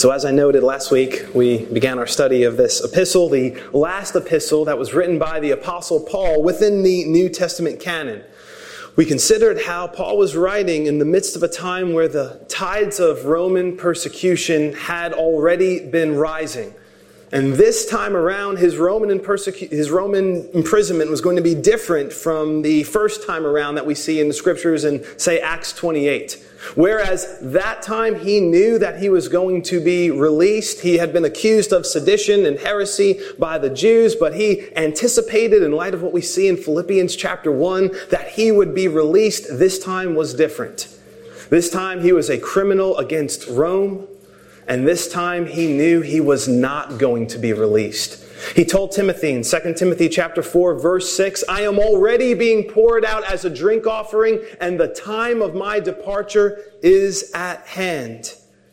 So as I noted last week, we began our study of this epistle, the last epistle that was written by the Apostle Paul within the New Testament canon. We considered how Paul was writing in the midst of a time where the tides of Roman persecution had already been rising. And this time around, his Roman imprisonment was going to be different from the first time around that we see in the scriptures in, say, Acts 28. Whereas that time he knew that he was going to be released. He had been accused of sedition and heresy by the Jews, but he anticipated, in light of what we see in Philippians chapter 1, that he would be released. This time was different. This time he was a criminal against Rome. And this time he knew he was not going to be released. He told Timothy in 2 Timothy chapter 4, verse 6, "I am already being poured out as a drink offering, and the time of my departure is at hand."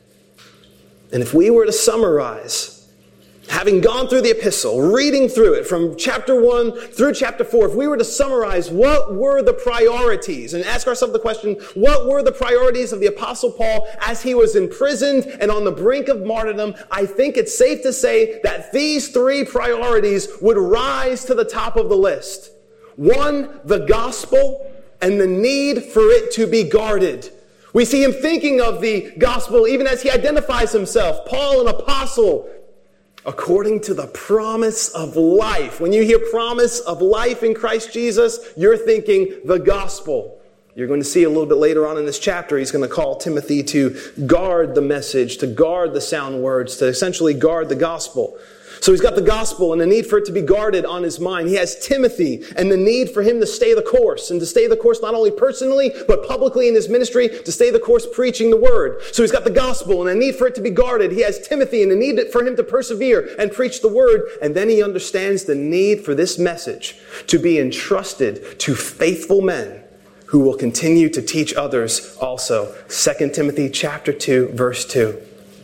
And if we were to summarize, having gone through the epistle, reading through it from chapter 1 through chapter 4, if we were to summarize what were the priorities and ask ourselves the question, what were the priorities of the Apostle Paul as he was imprisoned and on the brink of martyrdom, I think it's safe to say that these three priorities would rise to the top of the list. One, the gospel and the need for it to be guarded. We see him thinking of the gospel even as he identifies himself, Paul, an apostle, according to the promise of life. When you hear promise of life in Christ Jesus, you're thinking the gospel. You're going to see a little bit later on in this chapter, he's going to call Timothy to guard the message, to guard the sound words, to essentially guard the gospel. So he's got the gospel and the need for it to be guarded on his mind. He has Timothy and the need for him to stay the course, and to stay the course not only personally, but publicly in his ministry, to stay the course preaching the word. So he's got the gospel and a need for it to be guarded. He has Timothy and the need for him to persevere and preach the word. And then he understands the need for this message to be entrusted to faithful men who will continue to teach others also. 2 Timothy chapter 2, verse 2.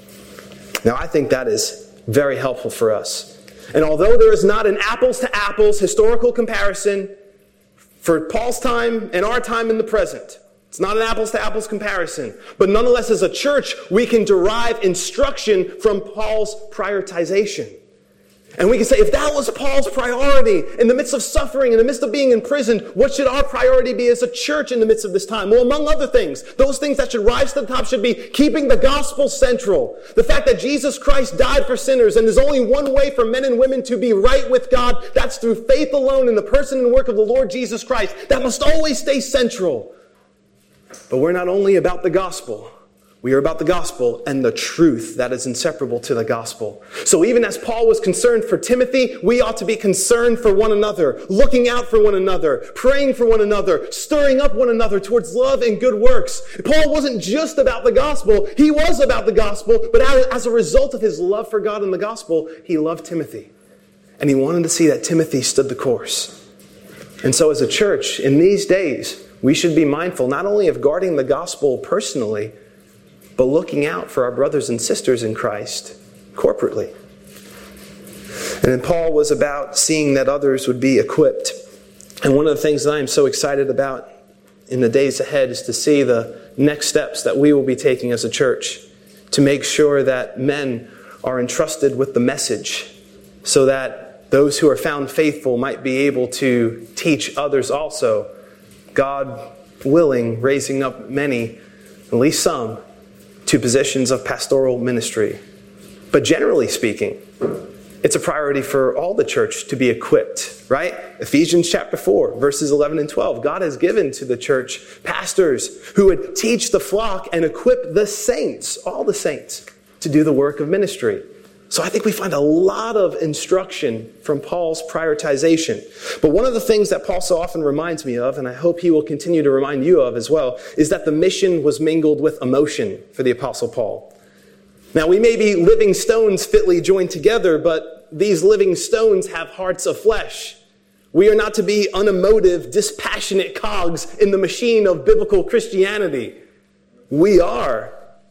Now I think that is very helpful for us. And although there is not an apples-to-apples historical comparison for Paul's time and our time in the present, it's not an apples-to-apples comparison, but nonetheless as a church, we can derive instruction from Paul's prioritization. And we can say, if that was Paul's priority in the midst of suffering, in the midst of being in prison, what should our priority be as a church in the midst of this time? Well, among other things, those things that should rise to the top should be keeping the gospel central. The fact that Jesus Christ died for sinners, and there's only one way for men and women to be right with God. That's through faith alone in the person and work of the Lord Jesus Christ. That must always stay central. But we're not only about the gospel. We are about the gospel and the truth that is inseparable to the gospel. So even as Paul was concerned for Timothy, we ought to be concerned for one another, looking out for one another, praying for one another, stirring up one another towards love and good works. Paul wasn't just about the gospel. He was about the gospel, but as a result of his love for God and the gospel, he loved Timothy. And he wanted to see that Timothy stood the course. And so as a church, in these days, we should be mindful not only of guarding the gospel personally, but looking out for our brothers and sisters in Christ corporately. And then Paul was about seeing that others would be equipped. And one of the things that I am so excited about in the days ahead is to see the next steps that we will be taking as a church to make sure that men are entrusted with the message so that those who are found faithful might be able to teach others also. God willing, raising up many, at least some, to positions of pastoral ministry. But generally speaking, it's a priority for all the church to be equipped, right? Ephesians chapter 4, verses 11 and 12. God has given to the church pastors who would teach the flock and equip the saints, all the saints, to do the work of ministry. So I think we find a lot of instruction from Paul's prioritization. But one of the things that Paul so often reminds me of, and I hope he will continue to remind you of as well, is that the mission was mingled with emotion for the Apostle Paul. Now, we may be living stones fitly joined together, but these living stones have hearts of flesh. We are not to be unemotive, dispassionate cogs in the machine of biblical Christianity. We are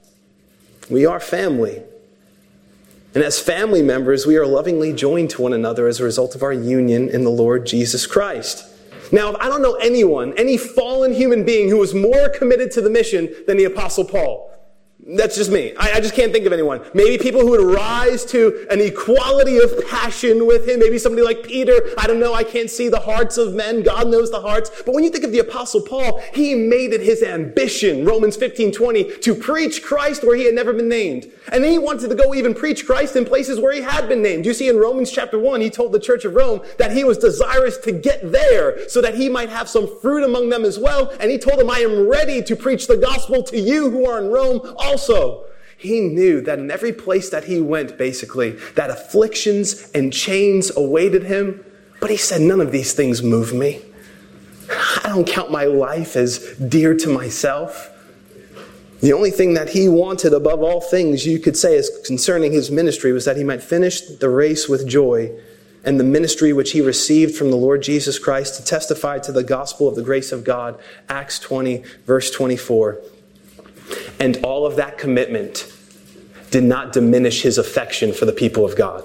family. And as family members, we are lovingly joined to one another as a result of our union in the Lord Jesus Christ. Now, I don't know anyone, any fallen human being who was more committed to the mission than the Apostle Paul. That's just me. I just can't think of anyone. Maybe people who would rise to an equality of passion with him. Maybe somebody like Peter. I don't know. I can't see the hearts of men. God knows the hearts. But when you think of the Apostle Paul, he made it his ambition, Romans 15:20, to preach Christ where he had never been named. And then he wanted to go even preach Christ in places where he had been named. You see in Romans chapter 1, he told the church of Rome that he was desirous to get there so that he might have some fruit among them as well. And he told them, I am ready to preach the gospel to you who are in Rome also. He knew that in every place that he went, basically, that afflictions and chains awaited him. But he said, none of these things move me. I don't count my life as dear to myself. The only thing that he wanted above all things, you could say, as concerning his ministry, was that he might finish the race with joy and the ministry which he received from the Lord Jesus Christ to testify to the gospel of the grace of God. Acts 20, verse 24. And all of that commitment did not diminish his affection for the people of God.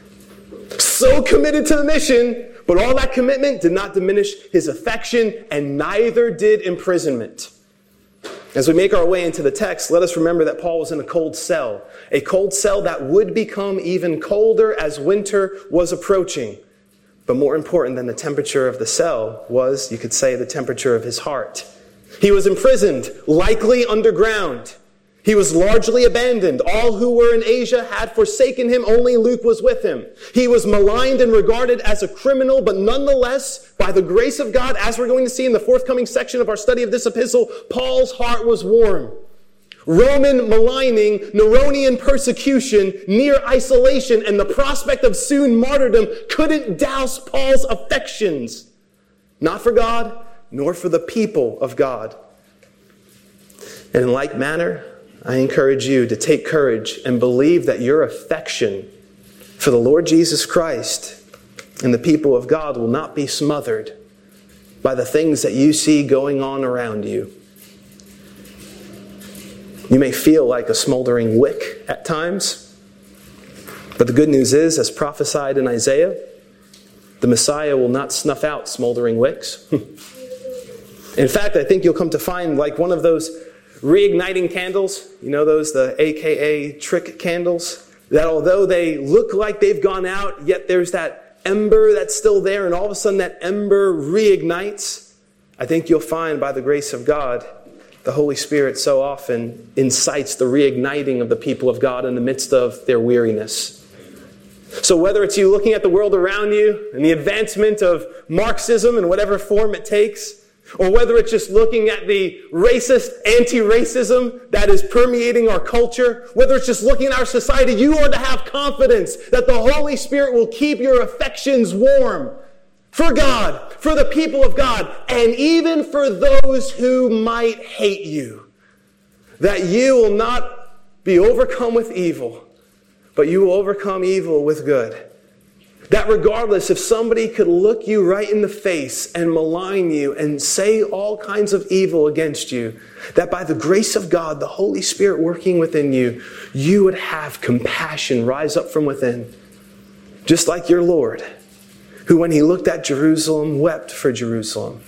So committed to the mission, but all that commitment did not diminish his affection, and neither did imprisonment. As we make our way into the text, let us remember that Paul was in a cold cell that would become even colder as winter was approaching. But more important than the temperature of the cell was, you could say, the temperature of his heart. He was imprisoned, likely underground. He was largely abandoned. All who were in Asia had forsaken him. Only Luke was with him. He was maligned and regarded as a criminal, but nonetheless, by the grace of God, as we're going to see in the forthcoming section of our study of this epistle, Paul's heart was warm. Roman maligning, Neronian persecution, near isolation, and the prospect of soon martyrdom couldn't douse Paul's affections. Not for God, nor for the people of God. And in like manner, I encourage you to take courage and believe that your affection for the Lord Jesus Christ and the people of God will not be smothered by the things that you see going on around you. You may feel like a smoldering wick at times, but the good news is, as prophesied in Isaiah, the Messiah will not snuff out smoldering wicks. In fact, I think you'll come to find like one of those reigniting candles, you know those, the AKA trick candles, that although they look like they've gone out, yet there's that ember that's still there, and all of a sudden that ember reignites. I think you'll find by the grace of God, the Holy Spirit so often incites the reigniting of the people of God in the midst of their weariness. So whether it's you looking at the world around you and the advancement of Marxism in whatever form it takes, or whether it's just looking at the racist anti-racism that is permeating our culture, whether it's just looking at our society, you are to have confidence that the Holy Spirit will keep your affections warm for God, for the people of God, and even for those who might hate you. That you will not be overcome with evil, but you will overcome evil with good. That regardless, if somebody could look you right in the face and malign you and say all kinds of evil against you, that by the grace of God, the Holy Spirit working within you, you would have compassion rise up from within. Just like your Lord, who when he looked at Jerusalem, wept for Jerusalem.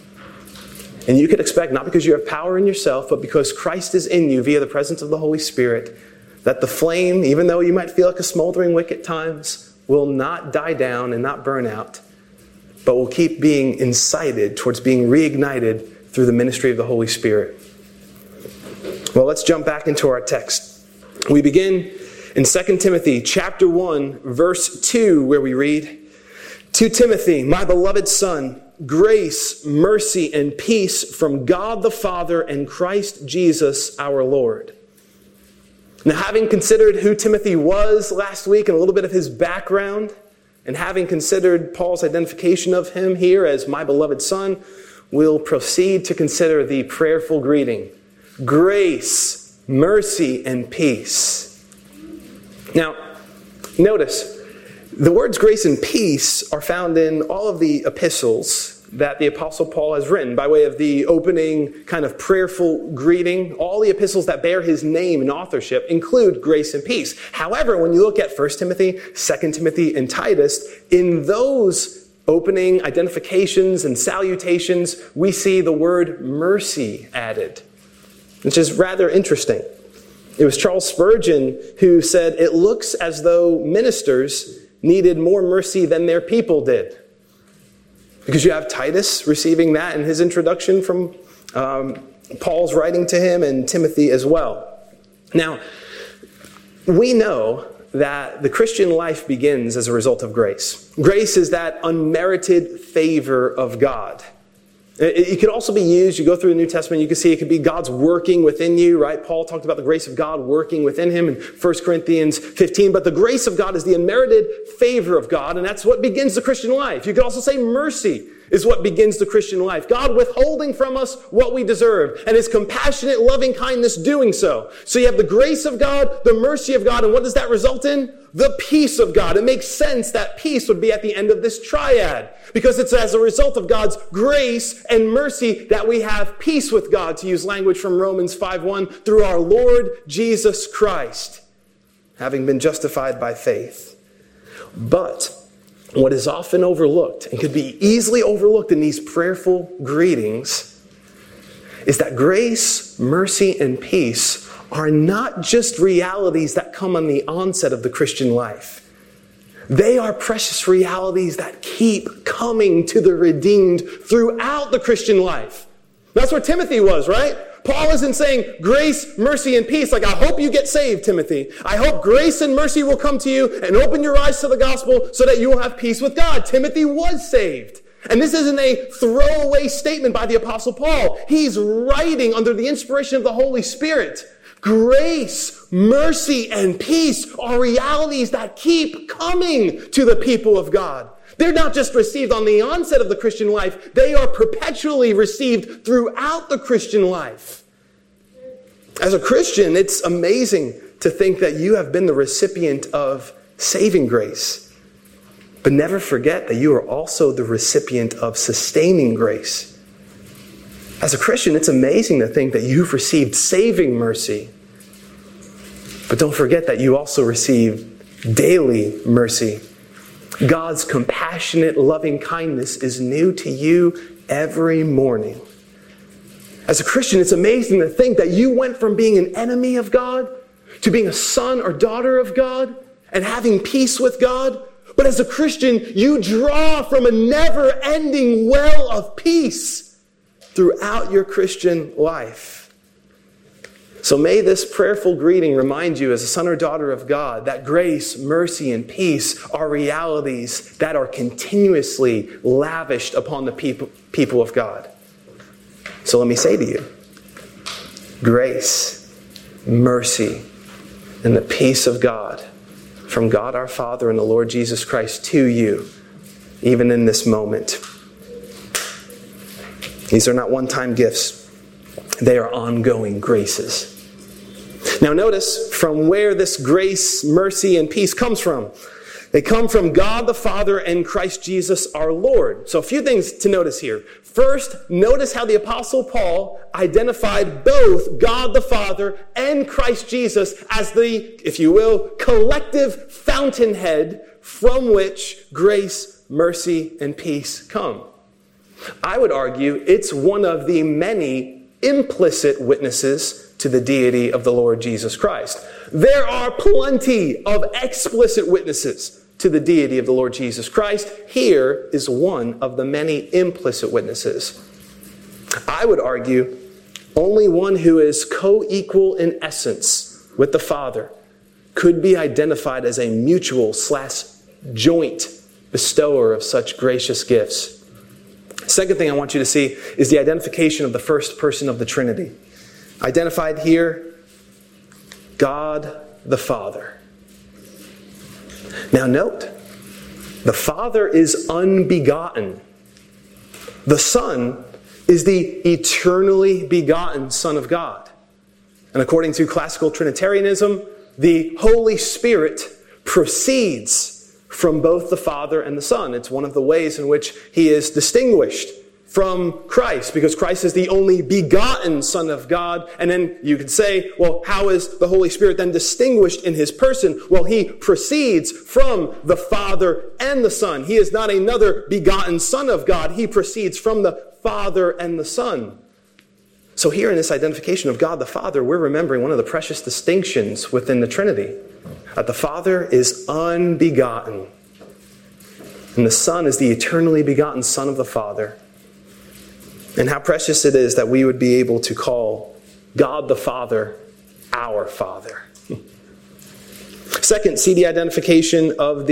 And you could expect, not because you have power in yourself, but because Christ is in you via the presence of the Holy Spirit, that the flame, even though you might feel like a smoldering wick at times, will not die down and not burn out, but will keep being incited towards being reignited through the ministry of the Holy Spirit. Well, let's jump back into our text. We begin in 2 Timothy chapter 1, verse 2, where we read, "To Timothy, my beloved son, grace, mercy, and peace from God the Father and Christ Jesus our Lord." Now, having considered who Timothy was last week and a little bit of his background, and having considered Paul's identification of him here as my beloved son, we'll proceed to consider the prayerful greeting. Grace, mercy, and peace. Now, notice, the words grace and peace are found in all of the epistles that the Apostle Paul has written by way of the opening kind of prayerful greeting. All the epistles that bear his name and authorship include grace and peace. However, when you look at 1 Timothy, 2 Timothy, and Titus, in those opening identifications and salutations, we see the word mercy added, which is rather interesting. It was Charles Spurgeon who said, "It looks as though ministers needed more mercy than their people did." Because you have Titus receiving that in his introduction from Paul's writing to him, and Timothy as well. Now, we know that the Christian life begins as a result of grace. Grace is that unmerited favor of God. It could also be used, you go through the New Testament, you can see it could be God's working within you, right? Paul talked about the grace of God working within him in 1 Corinthians 15. But the grace of God is the unmerited favor of God, and that's what begins the Christian life. You could also say mercy is what begins the Christian life. God withholding from us what we deserve, and His compassionate, loving kindness doing so. So you have the grace of God, the mercy of God, and what does that result in? The peace of God. It makes sense that peace would be at the end of this triad, because it's as a result of God's grace and mercy that we have peace with God, to use language from Romans 5:1, through our Lord Jesus Christ, having been justified by faith. But what is often overlooked, and could be easily overlooked in these prayerful greetings, is that grace, mercy, and peace are not just realities that come on the onset of the Christian life. They are precious realities that keep coming to the redeemed throughout the Christian life. That's where Timothy was, right? Paul isn't saying grace, mercy, and peace. Like, I hope you get saved, Timothy. I hope grace and mercy will come to you and open your eyes to the gospel so that you will have peace with God. Timothy was saved. And this isn't a throwaway statement by the Apostle Paul. He's writing under the inspiration of the Holy Spirit. Grace, mercy, and peace are realities that keep coming to the people of God. They're not just received on the onset of the Christian life. They are perpetually received throughout the Christian life. As a Christian, it's amazing to think that you have been the recipient of saving grace. But never forget that you are also the recipient of sustaining grace. As a Christian, it's amazing to think that you've received saving mercy. But don't forget that you also receive daily mercy. God's compassionate, loving kindness is new to you every morning. As a Christian, it's amazing to think that you went from being an enemy of God to being a son or daughter of God and having peace with God. But as a Christian, you draw from a never-ending well of peace throughout your Christian life. So may this prayerful greeting remind you as a son or daughter of God that grace, mercy, and peace are realities that are continuously lavished upon the people of God. So let me say to you, grace, mercy, and the peace of God from God our Father and the Lord Jesus Christ to you, even in this moment. These are not one-time gifts. They are ongoing graces. Now notice from where this grace, mercy, and peace comes from. They come from God the Father and Christ Jesus our Lord. So a few things to notice here. First, notice how the Apostle Paul identified both God the Father and Christ Jesus as the, if you will, collective fountainhead from which grace, mercy, and peace come. I would argue it's one of the many implicit witnesses to the deity of the Lord Jesus Christ. There are plenty of explicit witnesses to the deity of the Lord Jesus Christ. Here is one of the many implicit witnesses. I would argue only one who is co-equal in essence with the Father could be identified as a mutual/joint bestower of such gracious gifts. Second thing I want you to see is the identification of the first person of the Trinity. Identified here, God the Father. Now note, the Father is unbegotten. The Son is the eternally begotten Son of God. And according to classical Trinitarianism, the Holy Spirit proceeds from both the Father and the Son. It's one of the ways in which He is distinguished from Christ, because Christ is the only begotten Son of God. And then you could say, well, how is the Holy Spirit then distinguished in His person? Well, He proceeds from the Father and the Son. He is not another begotten Son of God. He proceeds from the Father and the Son. So here in this identification of God the Father, we're remembering one of the precious distinctions within the Trinity. That the Father is unbegotten. And the Son is the eternally begotten Son of the Father. And how precious it is that we would be able to call God the Father our Father. Second, see the identification of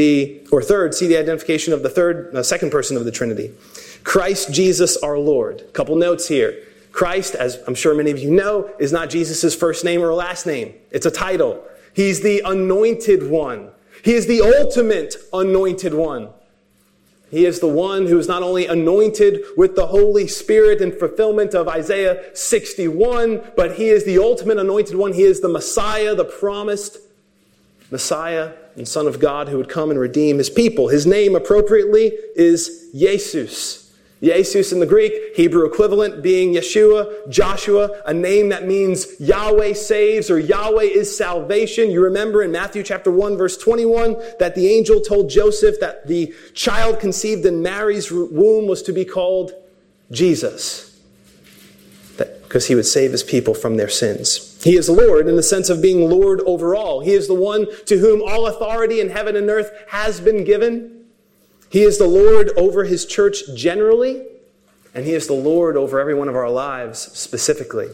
the second person of the Trinity. Christ Jesus our Lord. A couple notes here. Christ, as I'm sure many of you know, is not Jesus' first name or last name. It's a title. He's the anointed one. He is the ultimate anointed one. He is the one who is not only anointed with the Holy Spirit in fulfillment of Isaiah 61, but he is the ultimate anointed one. He is the Messiah, the promised Messiah and Son of God who would come and redeem his people. His name appropriately is Jesus. Jesus in the Greek, Hebrew equivalent being Yeshua, Joshua, a name that means Yahweh saves or Yahweh is salvation. You remember in Matthew chapter 1 verse 21 that the angel told Joseph that the child conceived in Mary's womb was to be called Jesus, because he would save his people from their sins. He is Lord in the sense of being Lord over all. He is the one to whom all authority in heaven and earth has been given. He is the Lord over his church generally, and he is the Lord over every one of our lives specifically.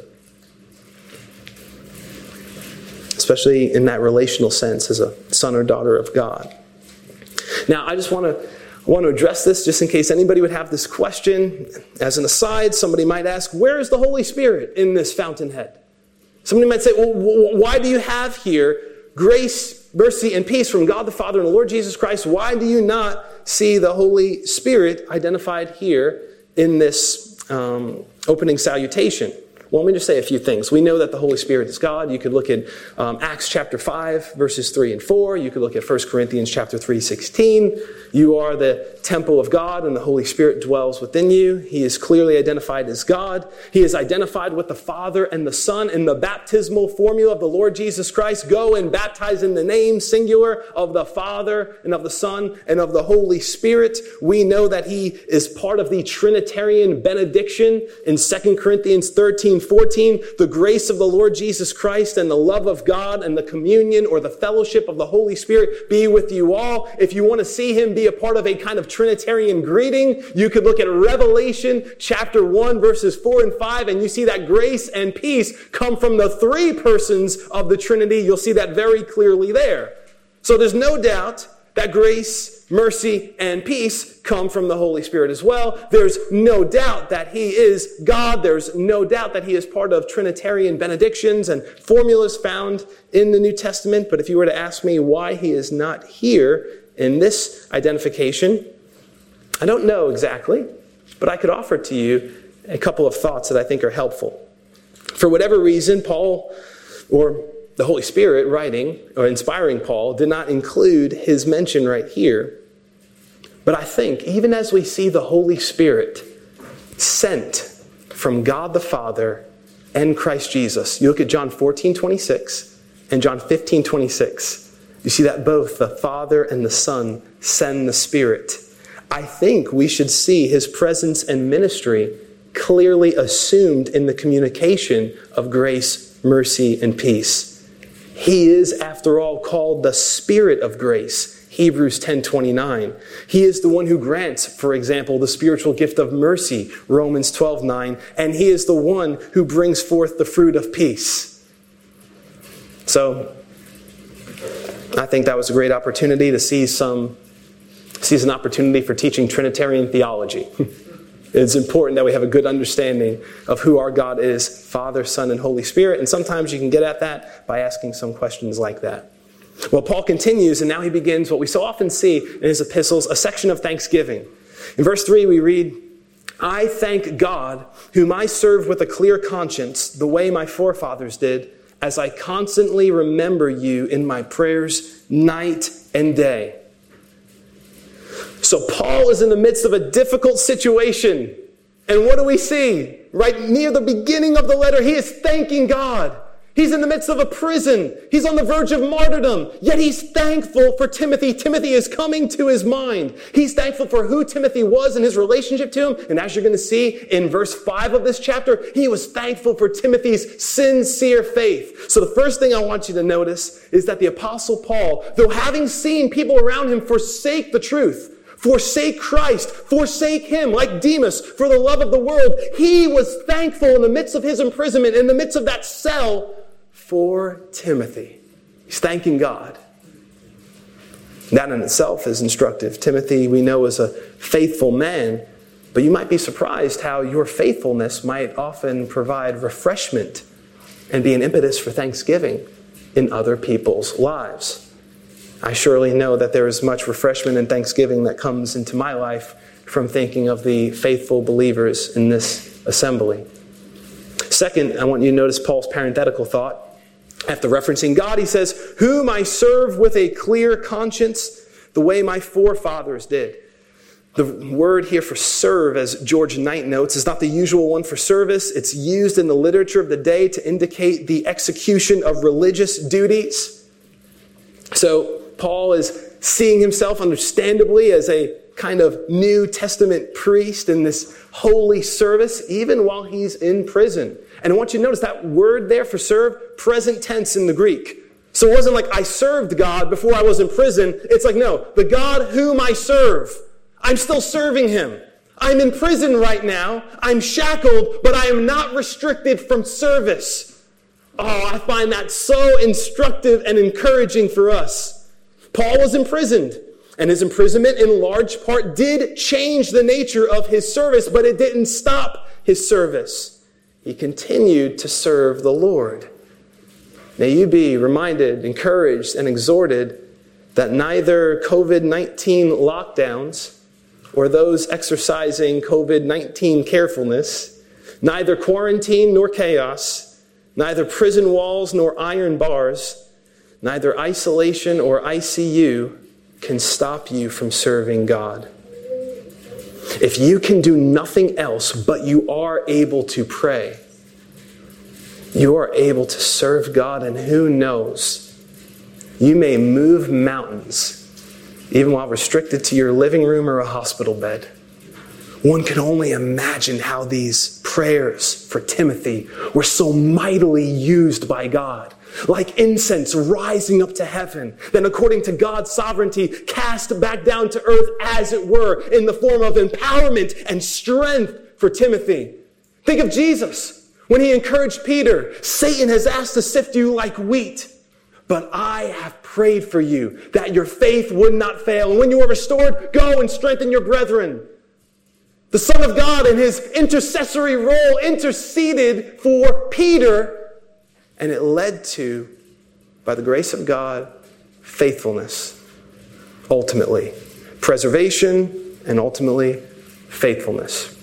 Especially in that relational sense as a son or daughter of God. Now, I just want to address this just in case anybody would have this question. As an aside, somebody might ask, where is the Holy Spirit in this fountainhead? Somebody might say, well, why do you have here grace, mercy, and peace from God the Father and the Lord Jesus Christ? Why do you not see the Holy Spirit identified here in this opening salutation? Well, let me just say a few things. We know that the Holy Spirit is God. You could look at Acts chapter 5, verses 3 and 4. You could look at 1 Corinthians chapter 3, 16. You are the temple of God, and the Holy Spirit dwells within you. He is clearly identified as God. He is identified with the Father and the Son in the baptismal formula of the Lord Jesus Christ. Go and baptize in the name, singular, of the Father and of the Son and of the Holy Spirit. We know that he is part of the Trinitarian benediction in 2 Corinthians 13, 14, the grace of the Lord Jesus Christ and the love of God and the communion or the fellowship of the Holy Spirit be with you all. If you want to see him be a part of a kind of Trinitarian greeting, you could look at Revelation chapter 1 verses 4 and 5, and you see that grace and peace come from the three persons of the Trinity. You'll see that very clearly there. So there's no doubt that grace, mercy, and peace come from the Holy Spirit as well. There's no doubt that he is God. There's no doubt that he is part of Trinitarian benedictions and formulas found in the New Testament. But if you were to ask me why he is not here in this identification, I don't know exactly, but I could offer to you a couple of thoughts that I think are helpful. For whatever reason, Paul, or the Holy Spirit writing or inspiring Paul, did not include his mention right here. But I think even as we see the Holy Spirit sent from God the Father and Christ Jesus, you look at John 14:26 and John 15:26. You see that both the Father and the Son send the Spirit. I think we should see his presence and ministry clearly assumed in the communication of grace, mercy, and peace. He is, after all, called the Spirit of grace, Hebrews 10:29. He is the one who grants, for example, the spiritual gift of mercy, Romans 12:9, and he is the one who brings forth the fruit of peace. So, I think that was a great opportunity to seize an opportunity for teaching Trinitarian theology. It's important that we have a good understanding of who our God is, Father, Son, and Holy Spirit. And sometimes you can get at that by asking some questions like that. Well, Paul continues, and now he begins what we so often see in his epistles, a section of thanksgiving. In verse 3, we read, I thank God, whom I serve with a clear conscience, the way my forefathers did, as I constantly remember you in my prayers night and day. So Paul is in the midst of a difficult situation. And what do we see? Right near the beginning of the letter, he is thanking God. He's in the midst of a prison. He's on the verge of martyrdom. Yet he's thankful for Timothy. Timothy is coming to his mind. He's thankful for who Timothy was and his relationship to him. And as you're going to see in verse 5 of this chapter, he was thankful for Timothy's sincere faith. So the first thing I want you to notice is that the Apostle Paul, though having seen people around him forsake the truth, forsake Christ, forsake him like Demas for the love of the world, he was thankful in the midst of his imprisonment, in the midst of that cell, for Timothy. He's thanking God. That in itself is instructive. Timothy, we know, is a faithful man, but you might be surprised how your faithfulness might often provide refreshment and be an impetus for thanksgiving in other people's lives. I surely know that there is much refreshment and thanksgiving that comes into my life from thinking of the faithful believers in this assembly. Second, I want you to notice Paul's parenthetical thought. After referencing God, he says, whom I serve with a clear conscience, the way my forefathers did. The word here for serve, as George Knight notes, is not the usual one for service. It's used in the literature of the day to indicate the execution of religious duties. So Paul is seeing himself understandably as a kind of New Testament priest in this holy service, even while he's in prison. And I want you to notice that word there for serve, present tense in the Greek. So it wasn't like I served God before I was in prison. It's like, no, the God whom I serve, I'm still serving him. I'm in prison right now. I'm shackled, but I am not restricted from service. Oh, I find that so instructive and encouraging for us. Paul was imprisoned, and his imprisonment in large part did change the nature of his service, but it didn't stop his service. He continued to serve the Lord. May you be reminded, encouraged, and exhorted that neither COVID-19 lockdowns or those exercising COVID-19 carefulness, neither quarantine nor chaos, neither prison walls nor iron bars, neither isolation or ICU can stop you from serving God. If you can do nothing else, but you are able to pray, you are able to serve God, and who knows, you may move mountains, even while restricted to your living room or a hospital bed. One can only imagine how these prayers for Timothy were so mightily used by God. Like incense rising up to heaven, then according to God's sovereignty, cast back down to earth as it were, in the form of empowerment and strength for Timothy. Think of Jesus when he encouraged Peter, Satan has asked to sift you like wheat, but I have prayed for you that your faith would not fail. And when you are restored, go and strengthen your brethren. The Son of God in his intercessory role interceded for Peter, and it led to, by the grace of God, faithfulness. Ultimately, preservation, and ultimately, faithfulness.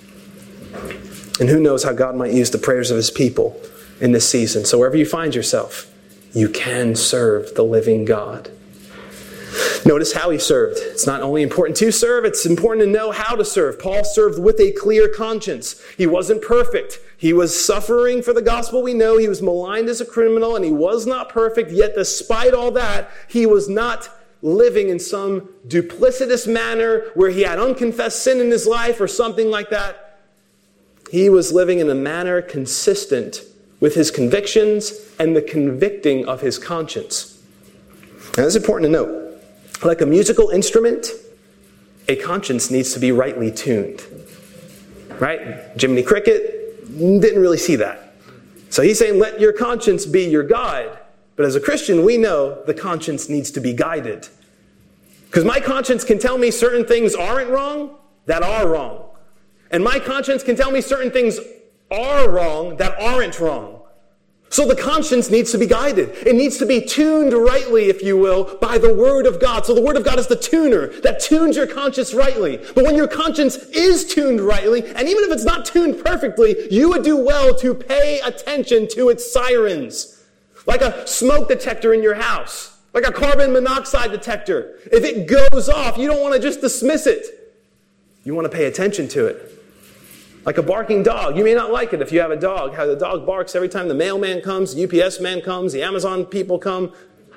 And who knows how God might use the prayers of his people in this season. So wherever you find yourself, you can serve the living God. Notice how he served. It's not only important to serve, it's important to know how to serve. Paul served with a clear conscience. He wasn't perfect. He was suffering for the gospel, we know. He was maligned as a criminal, and he was not perfect. Yet despite all that, he was not living in some duplicitous manner where he had unconfessed sin in his life or something like that. He was living in a manner consistent with his convictions and the convicting of his conscience. Now, this is important to note. Like a musical instrument, a conscience needs to be rightly tuned. Right? Jiminy Cricket didn't really see that. So he's saying, let your conscience be your guide. But as a Christian, we know the conscience needs to be guided. Because my conscience can tell me certain things aren't wrong that are wrong. And my conscience can tell me certain things are wrong that aren't wrong. So the conscience needs to be guided. It needs to be tuned rightly, if you will, by the Word of God. So the Word of God is the tuner that tunes your conscience rightly. But when your conscience is tuned rightly, and even if it's not tuned perfectly, you would do well to pay attention to its sirens. Like a smoke detector in your house. Like a carbon monoxide detector. If it goes off, you don't want to just dismiss it. You want to pay attention to it. Like a barking dog. You may not like it if you have a dog, how the dog barks every time the mailman comes, the UPS man comes, the Amazon people come.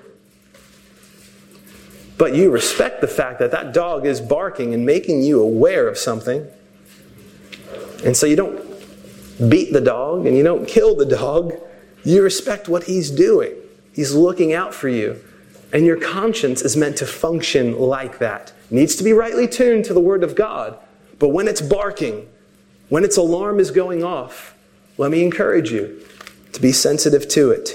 But you respect the fact that that dog is barking and making you aware of something. And so you don't beat the dog and you don't kill the dog. You respect what he's doing. He's looking out for you. And your conscience is meant to function like that. It needs to be rightly tuned to the Word of God. But when it's barking, when its alarm is going off, let me encourage you to be sensitive to it.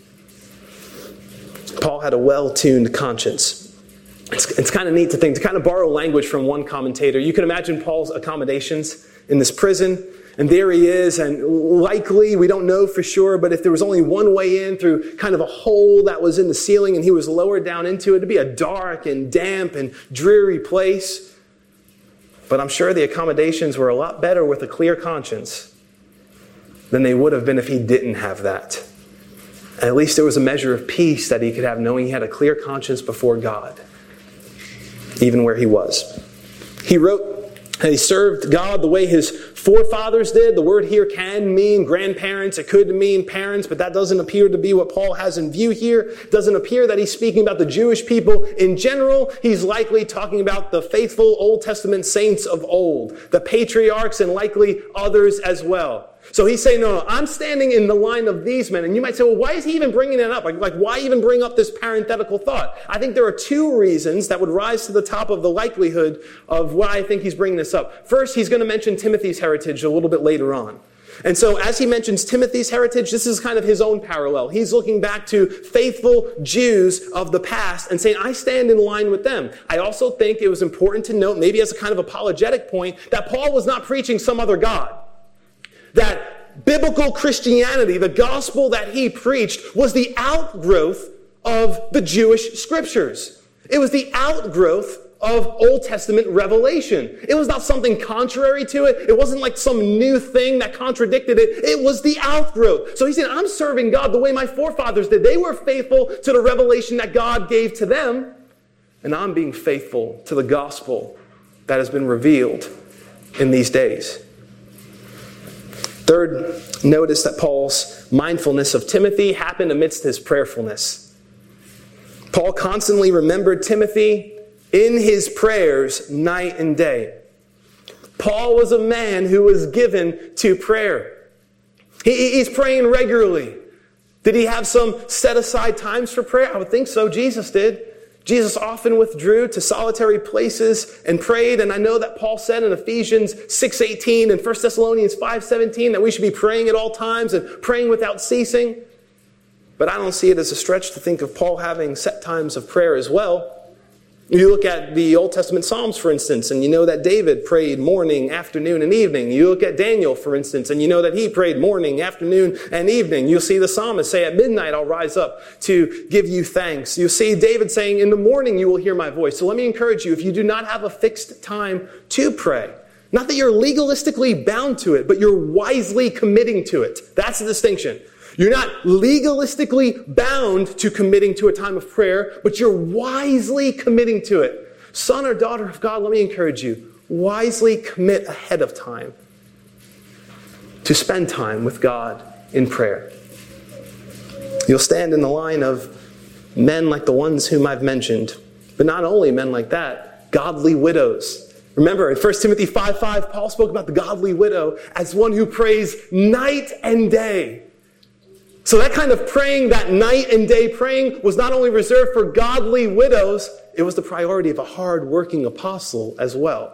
Paul had a well-tuned conscience. It's kind of neat to think, to kind of borrow language from one commentator. You can imagine Paul's accommodations in this prison. And there he is, and likely, we don't know for sure, but if there was only one way in through kind of a hole that was in the ceiling and he was lowered down into it, it'd be a dark and damp and dreary place. But I'm sure the accommodations were a lot better with a clear conscience than they would have been if he didn't have that. And at least there was a measure of peace that he could have, knowing he had a clear conscience before God, even where he was. He wrote, and he served God the way his forefathers did. The word here can mean grandparents. It could mean parents, but that doesn't appear to be what Paul has in view here. It doesn't appear that he's speaking about the Jewish people in general. He's likely talking about the faithful Old Testament saints of old, the patriarchs, and likely others as well. So he's saying, no, I'm standing in the line of these men. And you might say, well, why is he even bringing it up? Like, why even bring up this parenthetical thought? I think there are two reasons that would rise to the top of the likelihood of why I think he's bringing this up. First, he's going to mention Timothy's heritage a little bit later on. And so as he mentions Timothy's heritage, this is kind of his own parallel. He's looking back to faithful Jews of the past and saying, I stand in line with them. I also think it was important to note, maybe as a kind of apologetic point, that Paul was not preaching some other God. That biblical Christianity, the gospel that he preached, was the outgrowth of the Jewish scriptures. It was the outgrowth of Old Testament revelation. It was not something contrary to it. It wasn't like some new thing that contradicted it. It was the outgrowth. So he said, I'm serving God the way my forefathers did. They were faithful to the revelation that God gave to them. And I'm being faithful to the gospel that has been revealed in these days. Third, notice that Paul's mindfulness of Timothy happened amidst his prayerfulness. Paul constantly remembered Timothy in his prayers night and day. Paul was a man who was given to prayer. He's praying regularly. Did he have some set-aside times for prayer? I would think so. Jesus did. Jesus often withdrew to solitary places and prayed. And I know that Paul said in Ephesians 6:18 and 1 Thessalonians 5:17 that we should be praying at all times and praying without ceasing. But I don't see it as a stretch to think of Paul having set times of prayer as well. You look at the Old Testament Psalms, for instance, and you know that David prayed morning, afternoon, and evening. You look at Daniel, for instance, and you know that he prayed morning, afternoon, and evening. You'll see the psalmist say, at midnight I'll rise up to give you thanks. You'll see David saying, in the morning you will hear my voice. So let me encourage you, if you do not have a fixed time to pray, not that you're legalistically bound to it, but you're wisely committing to it. That's the distinction. You're not legalistically bound to committing to a time of prayer, but you're wisely committing to it. Son or daughter of God, let me encourage you, wisely commit ahead of time to spend time with God in prayer. You'll stand in the line of men like the ones whom I've mentioned, but not only men like that, godly widows. Remember, in 1 Timothy 5:5, Paul spoke about the godly widow as one who prays night and day. So that kind of praying, that night and day praying, was not only reserved for godly widows, it was the priority of a hard-working apostle as well.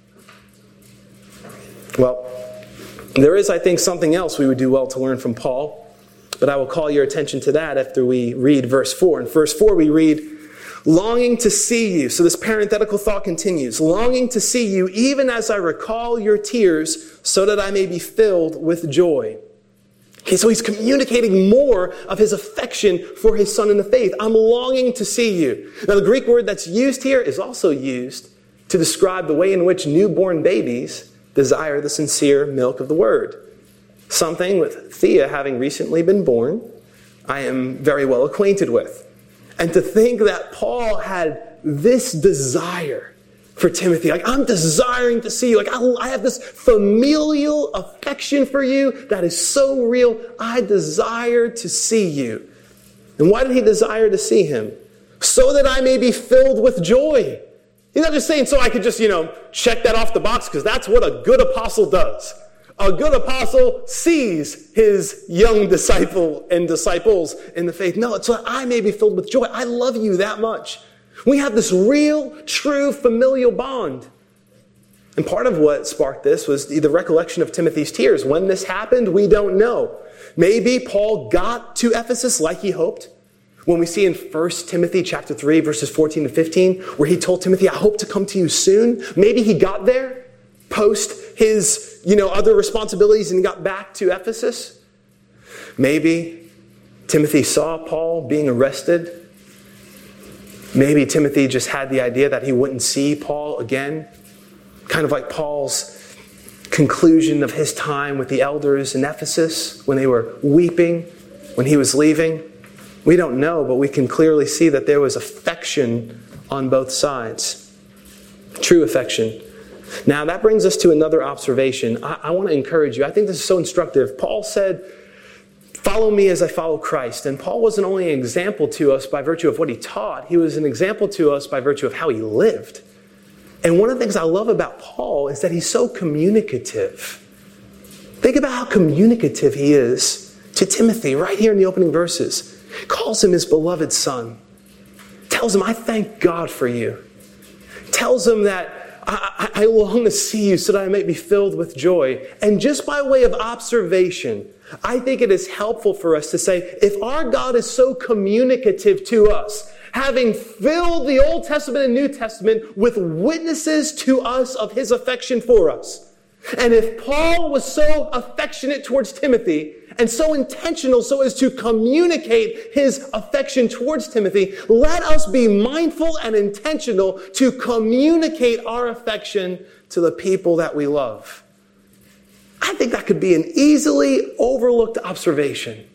Well, there is, I think, something else we would do well to learn from Paul, but I will call your attention to that after we read verse 4. In verse 4 we read, longing to see you. So this parenthetical thought continues. Longing to see you, even as I recall your tears, so that I may be filled with joy. Okay, so he's communicating more of his affection for his son in the faith. I'm longing to see you. Now, the Greek word that's used here is also used to describe the way in which newborn babies desire the sincere milk of the word. Something with Thea having recently been born, I am very well acquainted with. And to think that Paul had this desire for Timothy. Like, I'm desiring to see you. Like, I have this familial affection for you that is so real. I desire to see you. And why did he desire to see him? So that I may be filled with joy. He's not just saying so I could just, check that off the box, because that's what a good apostle does. A good apostle sees his young disciple and disciples in the faith. No, it's so that I may be filled with joy. I love you that much. We have this real, true familial bond. And part of what sparked this was the recollection of Timothy's tears. When this happened, we don't know. Maybe Paul got to Ephesus like he hoped. When we see in 1 Timothy chapter 3, verses 14 to 15, where he told Timothy, I hope to come to you soon. Maybe he got there post his, other responsibilities and got back to Ephesus. Maybe Timothy saw Paul being arrested. Maybe Timothy just had the idea that he wouldn't see Paul again. Kind of like Paul's conclusion of his time with the elders in Ephesus when they were weeping when he was leaving. We don't know, but we can clearly see that there was affection on both sides. True affection. Now, that brings us to another observation. I want to encourage you. I think this is so instructive. Paul said, follow me as I follow Christ. And Paul wasn't only an example to us by virtue of what he taught. He was an example to us by virtue of how he lived. And one of the things I love about Paul is that he's so communicative. Think about how communicative he is to Timothy right here in the opening verses. He calls him his beloved son. Tells him, I thank God for you. Tells him that I long to see you so that I may be filled with joy. And just by way of observation, I think it is helpful for us to say, if our God is so communicative to us, having filled the Old Testament and New Testament with witnesses to us of his affection for us, and if Paul was so affectionate towards Timothy and so intentional so as to communicate his affection towards Timothy, let us be mindful and intentional to communicate our affection to the people that we love. I think that could be an easily overlooked observation.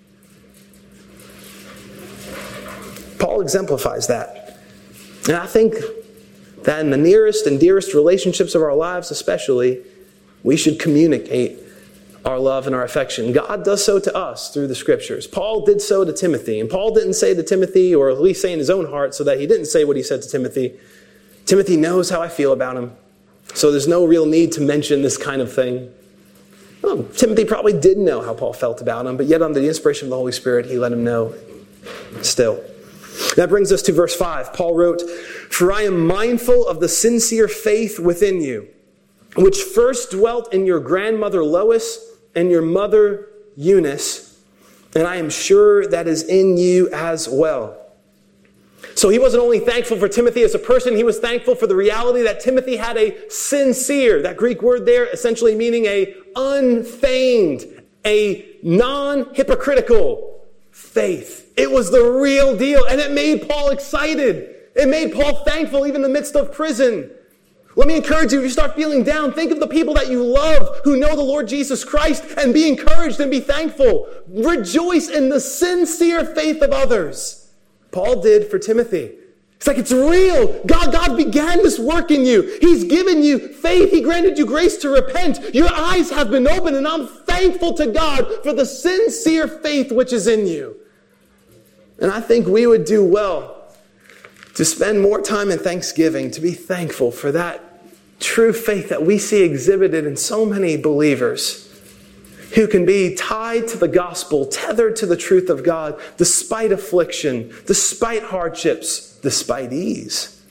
Paul exemplifies that. And I think that in the nearest and dearest relationships of our lives especially, we should communicate our love and our affection. God does so to us through the Scriptures. Paul did so to Timothy. And Paul didn't say to Timothy, or at least say in his own heart, so that he didn't say what he said to Timothy. Timothy knows how I feel about him. So there's no real need to mention this kind of thing. Well, Timothy probably did know how Paul felt about him, but yet under the inspiration of the Holy Spirit, he let him know still. That brings us to verse 5. Paul wrote, For I am mindful of the sincere faith within you, which first dwelt in your grandmother Lois and your mother Eunice, and I am sure that is in you as well. So he wasn't only thankful for Timothy as a person, he was thankful for the reality that Timothy had a sincere, that Greek word there essentially meaning a unfeigned, a non-hypocritical faith. It was the real deal, and it made Paul excited. It made Paul thankful even in the midst of prison. Let me encourage you, if you start feeling down, think of the people that you love who know the Lord Jesus Christ and be encouraged and be thankful. Rejoice in the sincere faith of others. Paul did for Timothy. It's like it's real. God began this work in you. He's given you faith. He granted you grace to repent. Your eyes have been opened, and I'm thankful to God for the sincere faith which is in you. And I think we would do well to spend more time in Thanksgiving, to be thankful for that true faith that we see exhibited in so many believers who can be tied to the gospel, tethered to the truth of God, despite affliction, despite hardships, despite ease.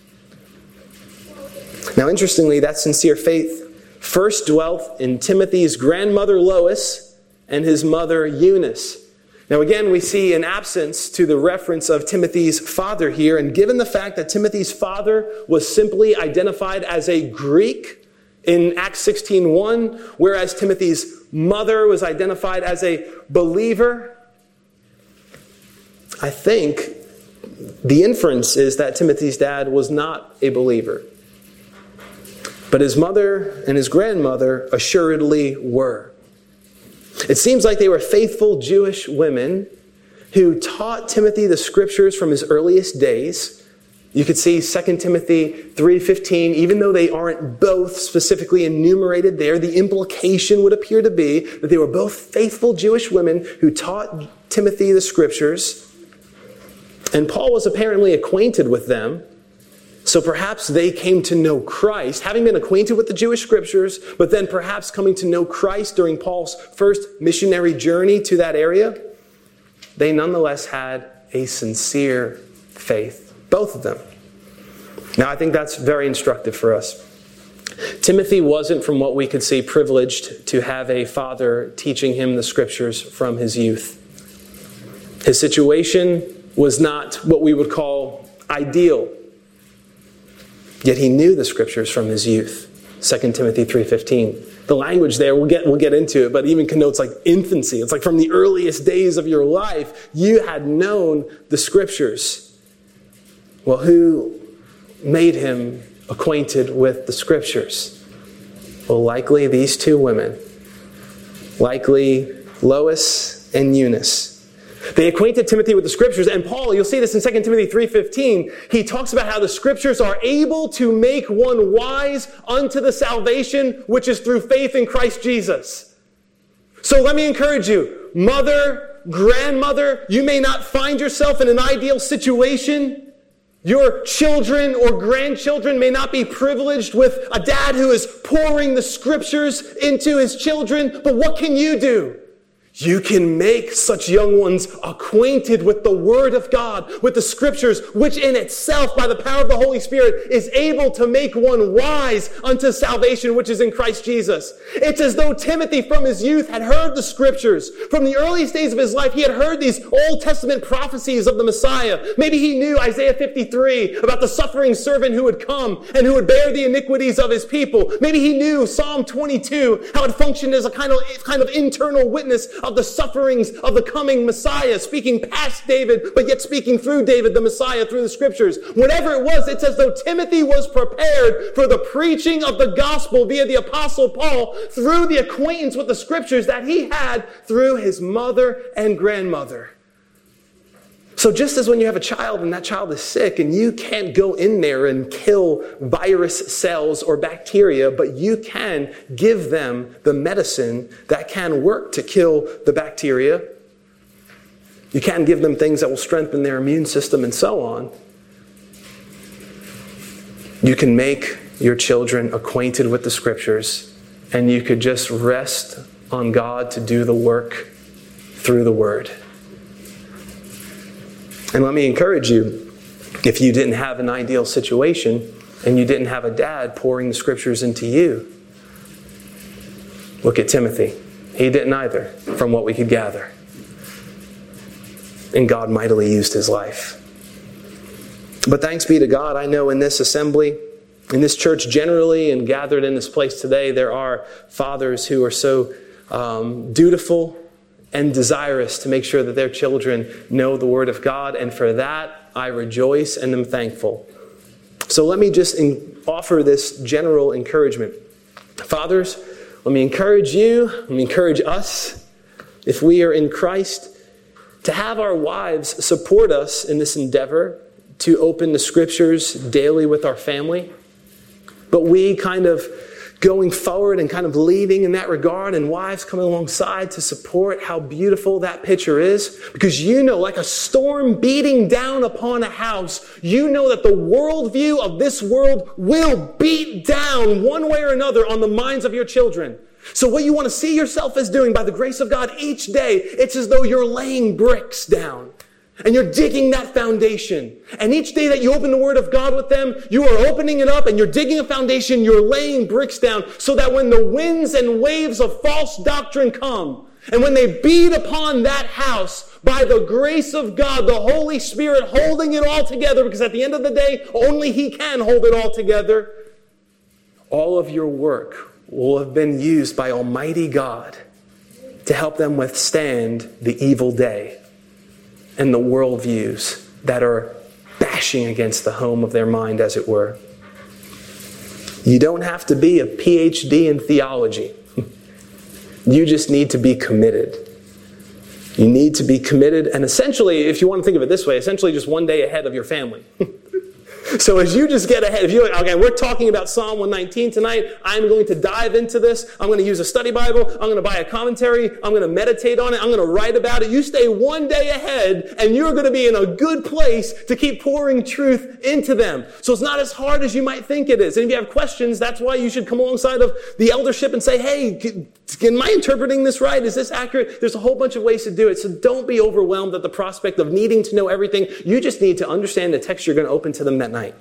Now, interestingly, that sincere faith first dwelt in Timothy's grandmother Lois and his mother Eunice. Now again, we see an absence to the reference of Timothy's father here, and given the fact that Timothy's father was simply identified as a Greek in Acts 16:1, whereas Timothy's mother was identified as a believer, I think the inference is that Timothy's dad was not a believer. But his mother and his grandmother assuredly were. It seems like they were faithful Jewish women who taught Timothy the Scriptures from his earliest days, You could see 2 Timothy 3:15, even though they aren't both specifically enumerated there, the implication would appear to be that they were both faithful Jewish women who taught Timothy the scriptures. And Paul was apparently acquainted with them. So perhaps they came to know Christ, having been acquainted with the Jewish scriptures, but then perhaps coming to know Christ during Paul's first missionary journey to that area. They nonetheless had a sincere faith. Both of them. Now, I think that's very instructive for us. Timothy wasn't, from what we could see, privileged to have a father teaching him the scriptures from his youth. His situation was not what we would call ideal. Yet he knew the scriptures from his youth. 2 Timothy 3:15. The language there, we'll get into it, but even connotes like infancy. It's like from the earliest days of your life, you had known the scriptures. Well, who made him acquainted with the scriptures? Well, likely these two women. Likely Lois and Eunice. They acquainted Timothy with the scriptures, and Paul, you'll see this in 2 Timothy 3:15, he talks about how the scriptures are able to make one wise unto the salvation which is through faith in Christ Jesus. So let me encourage you, mother, grandmother, you may not find yourself in an ideal situation. Your children or grandchildren may not be privileged with a dad who is pouring the scriptures into his children, but what can you do? You can make such young ones acquainted with the Word of God, with the Scriptures, which in itself, by the power of the Holy Spirit, is able to make one wise unto salvation, which is in Christ Jesus. It's as though Timothy from his youth had heard the Scriptures. From the earliest days of his life, he had heard these Old Testament prophecies of the Messiah. Maybe he knew Isaiah 53 about the suffering servant who would come and who would bear the iniquities of his people. Maybe he knew Psalm 22, how it functioned as a kind of internal witness of the sufferings of the coming Messiah, speaking past David, but yet speaking through David, the Messiah, through the scriptures. Whatever it was, it's as though Timothy was prepared for the preaching of the gospel via the Apostle Paul through the acquaintance with the scriptures that he had through his mother and grandmother. So just as when you have a child and that child is sick and you can't go in there and kill virus cells or bacteria, but you can give them the medicine that can work to kill the bacteria. You can give them things that will strengthen their immune system and so on. You can make your children acquainted with the scriptures, and you could just rest on God to do the work through the Word. And let me encourage you, if you didn't have an ideal situation and you didn't have a dad pouring the scriptures into you, look at Timothy. He didn't either, from what we could gather. And God mightily used his life. But thanks be to God, I know in this assembly, in this church generally, and gathered in this place today, there are fathers who are so dutiful and desirous to make sure that their children know the Word of God. And for that, I rejoice and am thankful. So let me just offer this general encouragement. Fathers, let me encourage you, let me encourage us, if we are in Christ, to have our wives support us in this endeavor to open the scriptures daily with our family. But we kind of going forward and kind of leading in that regard, and wives coming alongside to support how beautiful that picture is. Because you know, like a storm beating down upon a house, you know that the worldview of this world will beat down one way or another on the minds of your children. So what you want to see yourself as doing by the grace of God each day, it's as though you're laying bricks down. And you're digging that foundation. And each day that you open the Word of God with them, you are opening it up and you're digging a foundation, you're laying bricks down so that when the winds and waves of false doctrine come, and when they beat upon that house, by the grace of God, the Holy Spirit holding it all together, because at the end of the day, only He can hold it all together, all of your work will have been used by Almighty God to help them withstand the evil day and the worldviews that are bashing against the home of their mind, as it were. You don't have to be a PhD in theology. You just need to be committed. You need to be committed, and essentially, if you want to think of it this way, essentially just one day ahead of your family. So as you just get ahead, if you're like, okay, we're talking about Psalm 119 tonight, I'm going to dive into this. I'm going to use a study Bible. I'm going to buy a commentary. I'm going to meditate on it. I'm going to write about it. You stay one day ahead, and you're going to be in a good place to keep pouring truth into them. So it's not as hard as you might think it is. And if you have questions, that's why you should come alongside of the eldership and say, hey, am I interpreting this right? Is this accurate? There's a whole bunch of ways to do it. So don't be overwhelmed at the prospect of needing to know everything. You just need to understand the text you're going to open to them that night.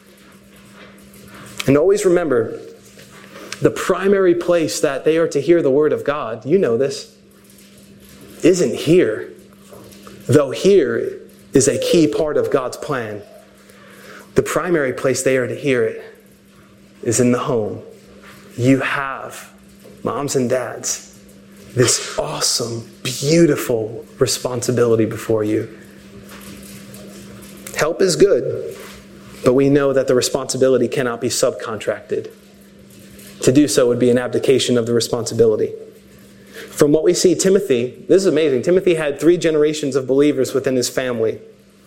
And always remember, the primary place that they are to hear the word of God, you know this, isn't here. Though here is a key part of God's plan. The primary place they are to hear it is in the home. You have, moms and dads, this awesome, beautiful responsibility before you. Help is good, but we know that the responsibility cannot be subcontracted. To do so would be an abdication of the responsibility. From what we see, Timothy, this is amazing. Timothy had 3 generations of believers within his family.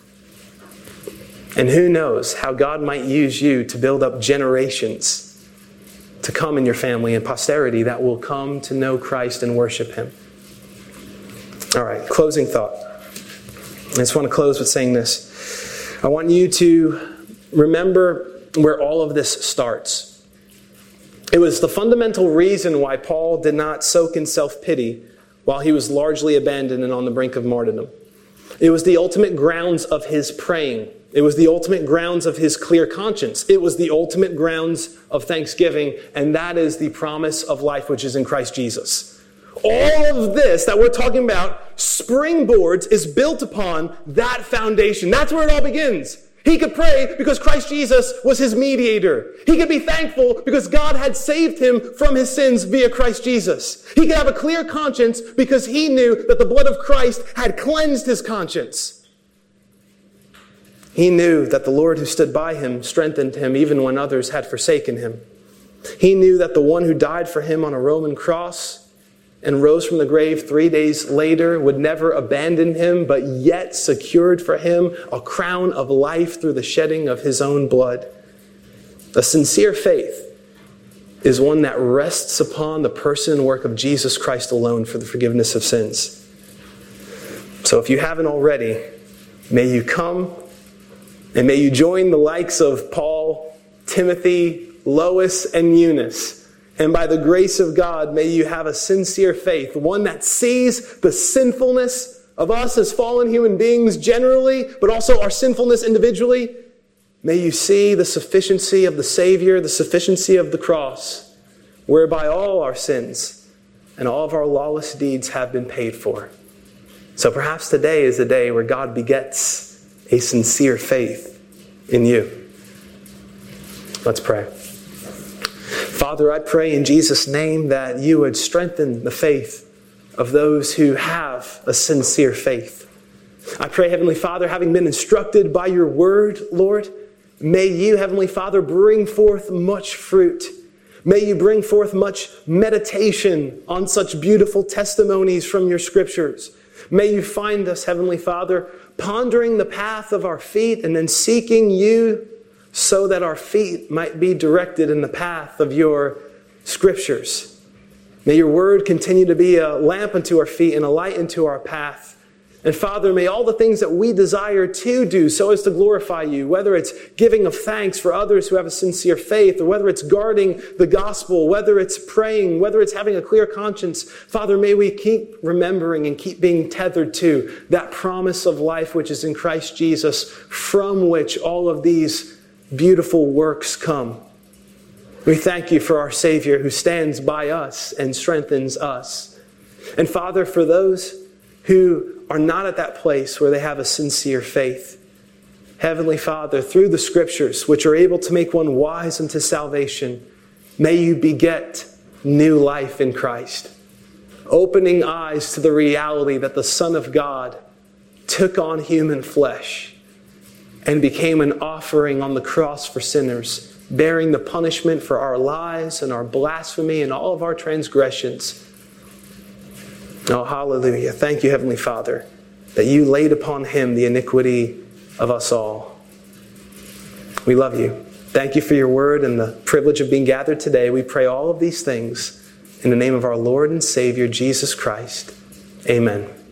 And who knows how God might use you to build up generations to come in your family and posterity that will come to know Christ and worship Him. All right, closing thought. I just want to close with saying this. I want you to remember where all of this starts. It was the fundamental reason why Paul did not soak in self-pity while he was largely abandoned and on the brink of martyrdom. It was the ultimate grounds of his praying. It was the ultimate grounds of his clear conscience. It was the ultimate grounds of thanksgiving, and that is the promise of life which is in Christ Jesus. All of this that we're talking about, springboards, is built upon that foundation. That's where it all begins. He could pray because Christ Jesus was his mediator. He could be thankful because God had saved him from his sins via Christ Jesus. He could have a clear conscience because he knew that the blood of Christ had cleansed his conscience. He knew that the Lord who stood by him strengthened him even when others had forsaken him. He knew that the one who died for him on a Roman cross and rose from the grave 3 days later would never abandon him, but yet secured for him a crown of life through the shedding of his own blood. A sincere faith is one that rests upon the person and work of Jesus Christ alone for the forgiveness of sins. So if you haven't already, may you come and may you join the likes of Paul, Timothy, Lois, and Eunice. And by the grace of God, may you have a sincere faith, one that sees the sinfulness of us as fallen human beings generally, but also our sinfulness individually. May you see the sufficiency of the Savior, the sufficiency of the cross, whereby all our sins and all of our lawless deeds have been paid for. So perhaps today is the day where God begets a sincere faith in you. Let's pray. Father, I pray in Jesus' name that you would strengthen the faith of those who have a sincere faith. I pray, Heavenly Father, having been instructed by your word, Lord, may you, Heavenly Father, bring forth much fruit. May you bring forth much meditation on such beautiful testimonies from your scriptures. May you find us, Heavenly Father, pondering the path of our feet and then seeking you so that our feet might be directed in the path of your scriptures. May your word continue to be a lamp unto our feet and a light unto our path. And Father, may all the things that we desire to do so as to glorify you, whether it's giving of thanks for others who have a sincere faith, or whether it's guarding the gospel, whether it's praying, whether it's having a clear conscience, Father, may we keep remembering and keep being tethered to that promise of life which is in Christ Jesus, from which all of these beautiful works come. We thank you for our Savior who stands by us and strengthens us. And Father, for those who are not at that place where they have a sincere faith, Heavenly Father, through the scriptures, which are able to make one wise unto salvation, may you beget new life in Christ, opening eyes to the reality that the Son of God took on human flesh and became an offering on the cross for sinners, bearing the punishment for our lies and our blasphemy and all of our transgressions. Oh, hallelujah. Thank you, Heavenly Father, that you laid upon him the iniquity of us all. We love you. Thank you for your word and the privilege of being gathered today. We pray all of these things in the name of our Lord and Savior, Jesus Christ. Amen.